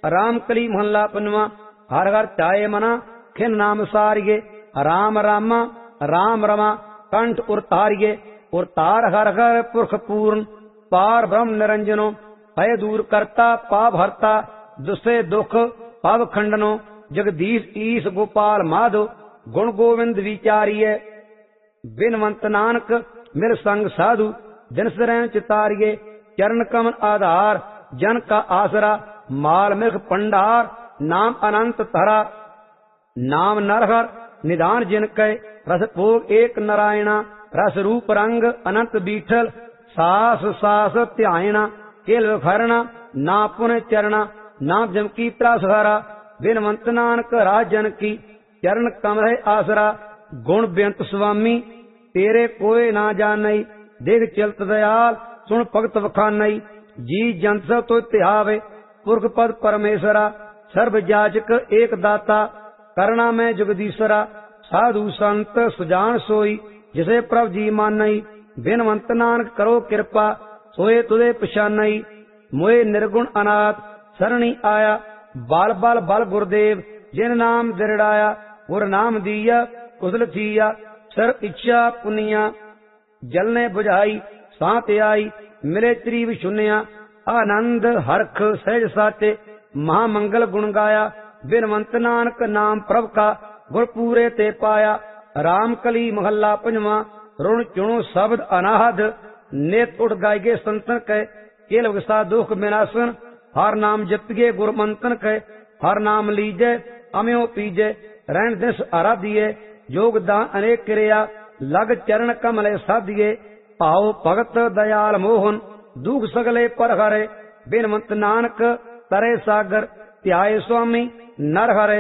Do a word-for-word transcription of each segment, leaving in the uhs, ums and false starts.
राम कली महला पंजवा। हर हर चाहे मना खिन नाम सारिये, राम रामा राम रमा कंठ उरतारिये। उरतार हर हर पुरख पूर्ण, पार ब्रह्म निरंजनो। भय दूर करता पाप हरता, दुसे दुख पाप खंडनो। जगदीश ईश गोपाल माधो, गुण गोविंद विचारिये। बिनवंत नानक मिल संग साधु, दिन सरैन चितारिये। चरण कमल आधार जन का आसरा, माल मिल्ख भंडार नाम अनंत धरा। नाम नरहर निधान जिन कै, रस भोग एक नारायणा। रस रूप रंग अनंत बीठल, सास सास ध्यायना। केल विखरना ना पुन चरणा, नाम जम की त्रासहारा। बिनवंत नानक राजन की, चरण कमल आसरा। गुण बेअंत स्वामी तेरे कोय ना जानई, देख चलत दयाल सुन भगत वखानई। जी जंत सब तो ध्यावे, पुरख पद परमेश्वरा। सर्व जाचक एक दाता, करना में जगदीश्वरा। साधु संत सुजान सोई, जिसे प्रभ जी मानई। बिनवंत नानक करो कृपा, सोए तुझे पछानई। मोए निर्गुण अनाथ सरणी आया, बाल बाल बल गुरुदेव जिन नाम दृढ़ाया। गुर नाम दिया कुशल थिया, सर्व इच्छा पुनिया। जलने बुझाई सांत आई, मिले त्रिव सुनिया। आनंद हरख सहज साचे, महामंगल गुण गाया। बिनवंत नानक नाम प्रभ का, गुर पूरे ते पाया। राम कली महला पंजवा। रुण चुणो शब्द अनाहद, नेत उठ गायगे संतन कै। केल विसा दुख विनाशन, हर नाम जपिगे गुर मंतन कै। हर नाम लीजय अम्यो पीजय, रहन दिस आराधिये। योगदान अनेक क्रिया, लग चरण कमले साधिये। भाव भगत दयाल मोहन, दुख सगले पर हरे। बिनवंत नानक तरे सागर, ध्याये स्वामी नर हरे।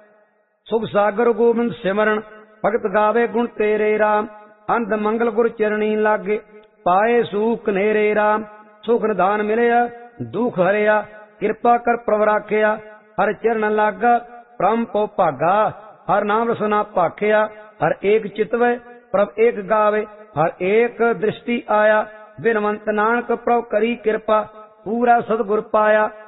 सुख सागर गोविंद सिमरन, भगत गावे गुण तेरे राम। अंध मंगल गुर चरणी लागे, पाए सूख नेरे राम। सुख निधान मिलया दुख हरिया, कृपा कर प्रभ राखिया। हर चरण लागा परम पो भागा, हर नाम रसना भाखिया। हर एक चितवे प्रभ एक गावे, हर एक दृष्टि आया। बिनवंत नानक प्रभ करी कृपा, पूरा सतगुर पाया।